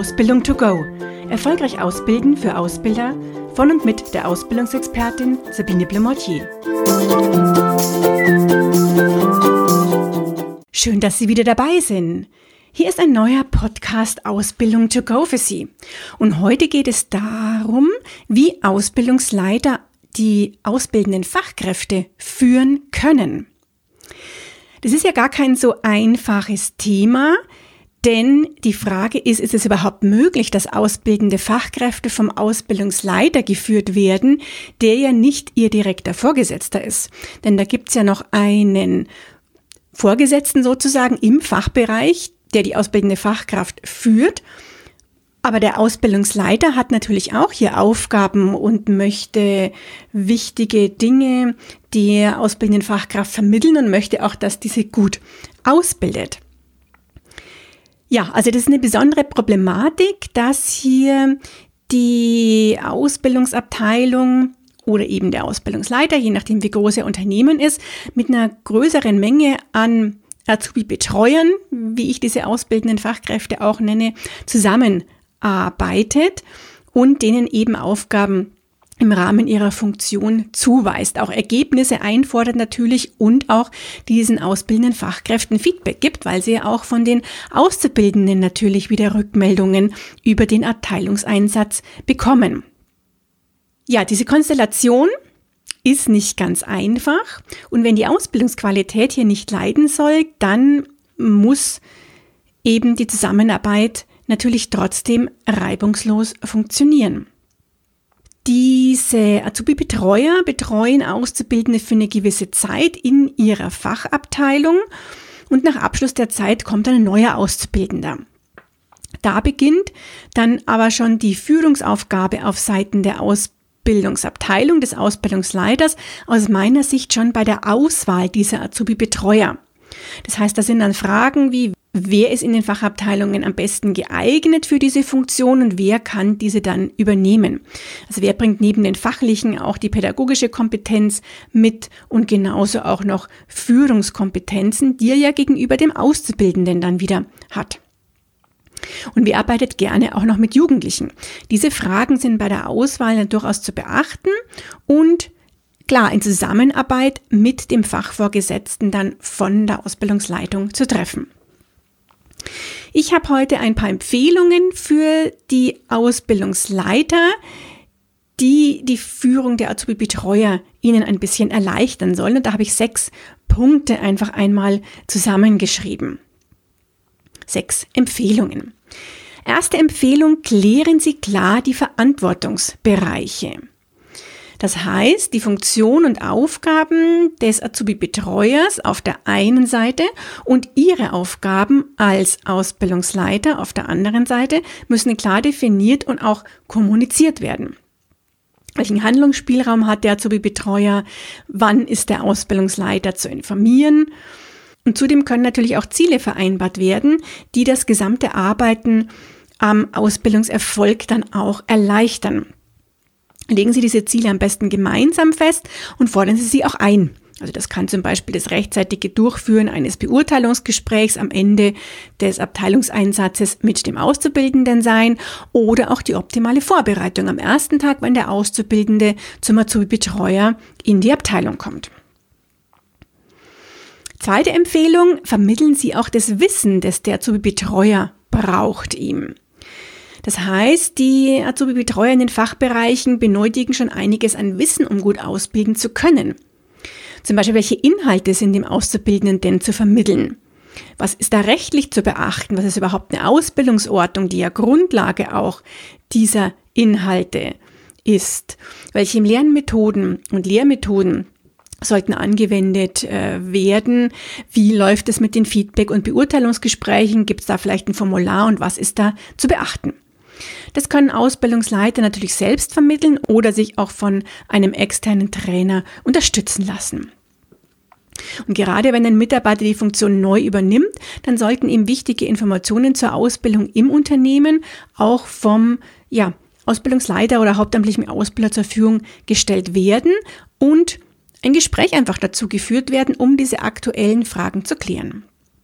Ausbildung to go. Erfolgreich ausbilden für Ausbilder von und mit der Ausbildungsexpertin Sabine Blemortier. Schön, dass Sie wieder dabei sind. Hier ist ein neuer Podcast Ausbildung to go für Sie. Und heute geht es darum, wie Ausbildungsleiter die ausbildenden Fachkräfte führen können. Das ist ja gar kein so einfaches Thema, denn die Frage ist es überhaupt möglich, dass ausbildende Fachkräfte vom Ausbildungsleiter geführt werden, der ja nicht ihr direkter Vorgesetzter ist. Denn da gibt's ja noch einen Vorgesetzten sozusagen im Fachbereich, der die ausbildende Fachkraft führt. Aber der Ausbildungsleiter hat natürlich auch hier Aufgaben und möchte wichtige Dinge der ausbildenden Fachkraft vermitteln und möchte auch, dass diese gut ausbildet. Ja, also das ist eine besondere Problematik, dass hier die Ausbildungsabteilung oder eben der Ausbildungsleiter, je nachdem wie groß Ihr Unternehmen ist, mit einer größeren Menge an Azubi-Betreuern, wie ich diese ausbildenden Fachkräfte auch nenne, zusammenarbeitet und denen eben Aufgaben im Rahmen ihrer Funktion zuweist, auch Ergebnisse einfordert natürlich und auch diesen ausbildenden Fachkräften Feedback gibt, weil sie ja auch von den Auszubildenden natürlich wieder Rückmeldungen über den Abteilungseinsatz bekommen. Ja, diese Konstellation ist nicht ganz einfach und wenn die Ausbildungsqualität hier nicht leiden soll, dann muss eben die Zusammenarbeit natürlich trotzdem reibungslos funktionieren. Diese Azubi-Betreuer betreuen Auszubildende für eine gewisse Zeit in ihrer Fachabteilung und nach Abschluss der Zeit kommt ein neuer Auszubildender. Da beginnt dann aber schon die Führungsaufgabe auf Seiten der Ausbildungsabteilung, des Ausbildungsleiters, aus meiner Sicht schon bei der Auswahl dieser Azubi-Betreuer. Das heißt, da sind dann Fragen wie, wer ist in den Fachabteilungen am besten geeignet für diese Funktion und wer kann diese dann übernehmen? Also wer bringt neben den fachlichen auch die pädagogische Kompetenz mit und genauso auch noch Führungskompetenzen, die er ja gegenüber dem Auszubildenden dann wieder hat. Und wer arbeitet gerne auch noch mit Jugendlichen? Diese Fragen sind bei der Auswahl dann durchaus zu beachten und klar in Zusammenarbeit mit dem Fachvorgesetzten dann von der Ausbildungsleitung zu treffen. Ich habe heute ein paar Empfehlungen für die Ausbildungsleiter, die die Führung der Azubi-Betreuer Ihnen ein bisschen erleichtern sollen. Und da habe ich 6 Punkte einfach einmal zusammengeschrieben. 6 Empfehlungen. Erste Empfehlung, klären Sie klar die Verantwortungsbereiche. Das heißt, die Funktion und Aufgaben des Azubi-Betreuers auf der einen Seite und Ihre Aufgaben als Ausbildungsleiter auf der anderen Seite müssen klar definiert und auch kommuniziert werden. Welchen Handlungsspielraum hat der Azubi-Betreuer? Wann ist der Ausbildungsleiter zu informieren? Und zudem können natürlich auch Ziele vereinbart werden, die das gesamte Arbeiten am Ausbildungserfolg dann auch erleichtern. Legen Sie diese Ziele am besten gemeinsam fest und fordern Sie sie auch ein. Also das kann zum Beispiel das rechtzeitige Durchführen eines Beurteilungsgesprächs am Ende des Abteilungseinsatzes mit dem Auszubildenden sein oder auch die optimale Vorbereitung am ersten Tag, wenn der Auszubildende zum Azubi-Betreuer in die Abteilung kommt. Zweite Empfehlung, vermitteln Sie auch das Wissen, das der Azubi-Betreuer braucht ihm. Das heißt, die Azubi-Betreuer in den Fachbereichen benötigen schon einiges an Wissen, um gut ausbilden zu können. Zum Beispiel, welche Inhalte sind dem Auszubildenden denn zu vermitteln? Was ist da rechtlich zu beachten? Was ist überhaupt eine Ausbildungsordnung, die ja Grundlage auch dieser Inhalte ist? Welche Lernmethoden und Lehrmethoden sollten angewendet werden? Wie läuft es mit den Feedback- und Beurteilungsgesprächen? Gibt es da vielleicht ein Formular und was ist da zu beachten? Das können Ausbildungsleiter natürlich selbst vermitteln oder sich auch von einem externen Trainer unterstützen lassen. Und gerade wenn ein Mitarbeiter die Funktion neu übernimmt, dann sollten ihm wichtige Informationen zur Ausbildung im Unternehmen auch vom Ausbildungsleiter oder hauptamtlichen Ausbilder zur Verfügung gestellt werden und ein Gespräch einfach dazu geführt werden, um diese aktuellen Fragen zu klären.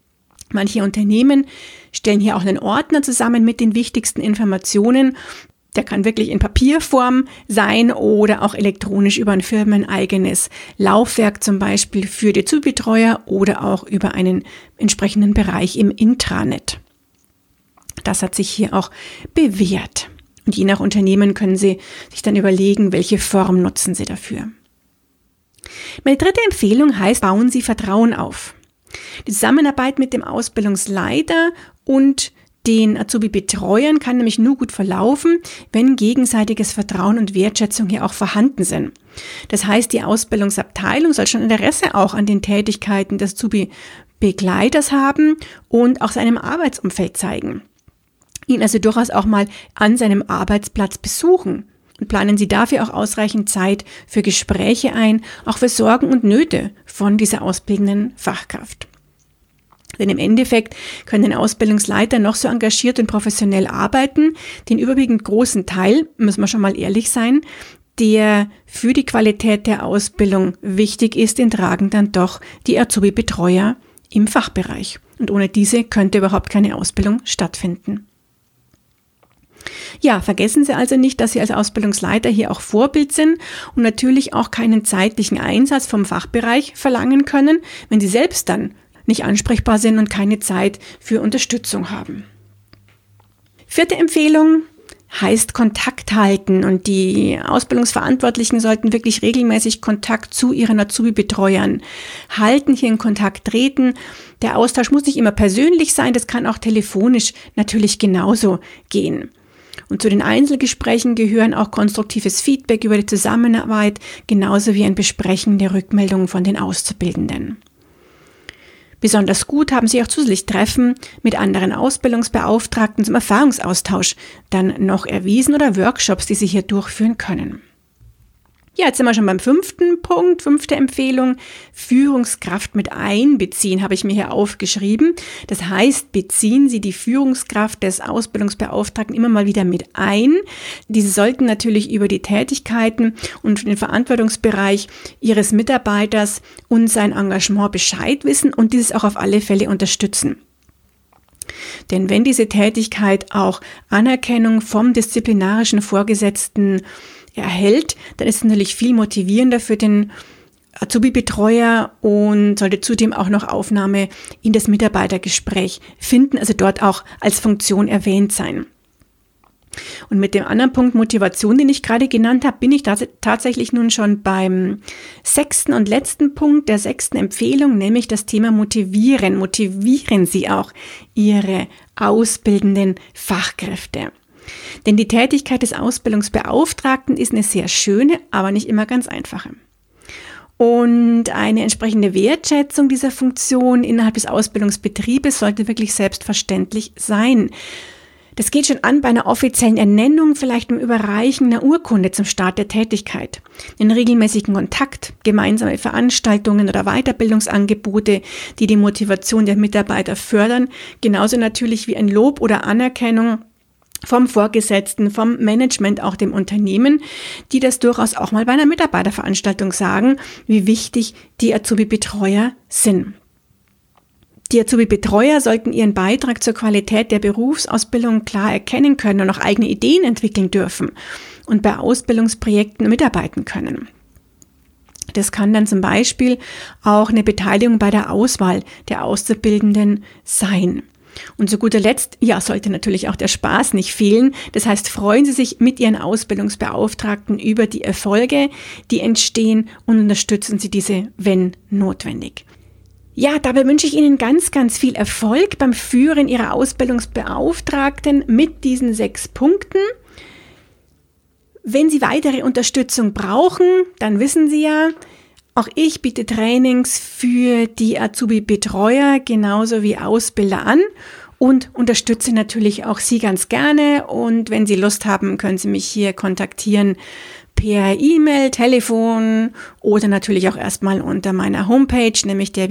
Manche Unternehmen stellen hier auch einen Ordner zusammen mit den wichtigsten Informationen. Der kann wirklich in Papierform sein oder auch elektronisch über ein firmeneigenes Laufwerk, zum Beispiel für die Azubi-Betreuer oder auch über einen entsprechenden Bereich im Intranet. Das hat sich hier auch bewährt. Und je nach Unternehmen können Sie sich dann überlegen, welche Form nutzen Sie dafür. Meine dritte Empfehlung heißt, bauen Sie Vertrauen auf. Die Zusammenarbeit mit dem Ausbildungsleiter und den Azubi-Betreuern kann nämlich nur gut verlaufen, wenn gegenseitiges Vertrauen und Wertschätzung hier auch vorhanden sind. Das heißt, die Ausbildungsabteilung soll schon Interesse auch an den Tätigkeiten des Azubi-Begleiters haben und auch seinem Arbeitsumfeld zeigen. Ihn also durchaus auch mal an seinem Arbeitsplatz besuchen. Und planen Sie dafür auch ausreichend Zeit für Gespräche ein, auch für Sorgen und Nöte von dieser ausbildenden Fachkraft. Denn im Endeffekt können Ausbildungsleiter noch so engagiert und professionell arbeiten, den überwiegend großen Teil, müssen wir schon mal ehrlich sein, der für die Qualität der Ausbildung wichtig ist, den tragen dann doch die Azubi-Betreuer im Fachbereich. Und ohne diese könnte überhaupt keine Ausbildung stattfinden. Ja, vergessen Sie also nicht, dass Sie als Ausbildungsleiter hier auch Vorbild sind und natürlich auch keinen zeitlichen Einsatz vom Fachbereich verlangen können, wenn Sie selbst dann nicht ansprechbar sind und keine Zeit für Unterstützung haben. Vierte Empfehlung heißt Kontakt halten und die Ausbildungsverantwortlichen sollten wirklich regelmäßig Kontakt zu ihren Azubi-Betreuern halten, hier in Kontakt treten. Der Austausch muss nicht immer persönlich sein, das kann auch telefonisch natürlich genauso gehen. Und zu den Einzelgesprächen gehören auch konstruktives Feedback über die Zusammenarbeit, genauso wie ein Besprechen der Rückmeldungen von den Auszubildenden. Besonders gut haben sich auch zusätzlich Treffen mit anderen Ausbildungsbeauftragten zum Erfahrungsaustausch dann noch erwiesen oder Workshops, die Sie hier durchführen können. Ja, jetzt sind wir schon beim fünften Punkt, fünfte Empfehlung. Führungskraft mit einbeziehen, habe ich mir hier aufgeschrieben. Das heißt, beziehen Sie die Führungskraft des Ausbildungsbeauftragten immer mal wieder mit ein. Diese sollten natürlich über die Tätigkeiten und den Verantwortungsbereich Ihres Mitarbeiters und sein Engagement Bescheid wissen und dieses auch auf alle Fälle unterstützen. Denn wenn diese Tätigkeit auch Anerkennung vom disziplinarischen Vorgesetzten erhält, dann ist es natürlich viel motivierender für den Azubi-Betreuer und sollte zudem auch noch Aufnahme in das Mitarbeitergespräch finden, also dort auch als Funktion erwähnt sein. Und mit dem anderen Punkt Motivation, den ich gerade genannt habe, bin ich tatsächlich nun schon beim sechsten und letzten Punkt der sechsten Empfehlung, nämlich das Thema Motivieren. Motivieren Sie auch Ihre ausbildenden Fachkräfte. Denn die Tätigkeit des Ausbildungsbeauftragten ist eine sehr schöne, aber nicht immer ganz einfache. Und eine entsprechende Wertschätzung dieser Funktion innerhalb des Ausbildungsbetriebes sollte wirklich selbstverständlich sein. Das geht schon an bei einer offiziellen Ernennung, vielleicht im Überreichen einer Urkunde zum Start der Tätigkeit, einen regelmäßigen Kontakt, gemeinsame Veranstaltungen oder Weiterbildungsangebote, die die Motivation der Mitarbeiter fördern, genauso natürlich wie ein Lob oder Anerkennung vom Vorgesetzten, vom Management, auch dem Unternehmen, die das durchaus auch mal bei einer Mitarbeiterveranstaltung sagen, wie wichtig die Azubi-Betreuer sind. Die Azubi-Betreuer sollten ihren Beitrag zur Qualität der Berufsausbildung klar erkennen können und auch eigene Ideen entwickeln dürfen und bei Ausbildungsprojekten mitarbeiten können. Das kann dann zum Beispiel auch eine Beteiligung bei der Auswahl der Auszubildenden sein. Und zu guter Letzt, ja, sollte natürlich auch der Spaß nicht fehlen. Das heißt, freuen Sie sich mit Ihren Ausbildungsbeauftragten über die Erfolge, die entstehen und unterstützen Sie diese, wenn notwendig. Ja, dabei wünsche ich Ihnen ganz, ganz viel Erfolg beim Führen Ihrer Ausbildungsbeauftragten mit diesen 6 Punkten. Wenn Sie weitere Unterstützung brauchen, dann wissen Sie ja, auch ich biete Trainings für die Azubi-Betreuer genauso wie Ausbilder an und unterstütze natürlich auch Sie ganz gerne. Und wenn Sie Lust haben, können Sie mich hier kontaktieren per E-Mail, Telefon oder natürlich auch erstmal unter meiner Homepage, nämlich der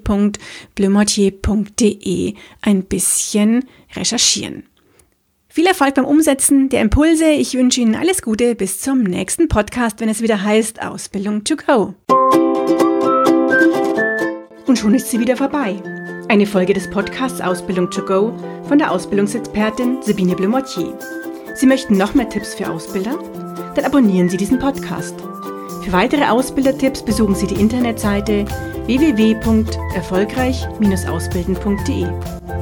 www.bleumortier.de ein bisschen recherchieren. Viel Erfolg beim Umsetzen der Impulse. Ich wünsche Ihnen alles Gute bis zum nächsten Podcast, wenn es wieder heißt Ausbildung to go. Und schon ist sie wieder vorbei. Eine Folge des Podcasts Ausbildung to go von der Ausbildungsexpertin Sabine Bleu-Mortier. Sie möchten noch mehr Tipps für Ausbilder? Dann abonnieren Sie diesen Podcast. Für weitere Ausbildertipps besuchen Sie die Internetseite www.erfolgreich-ausbilden.de.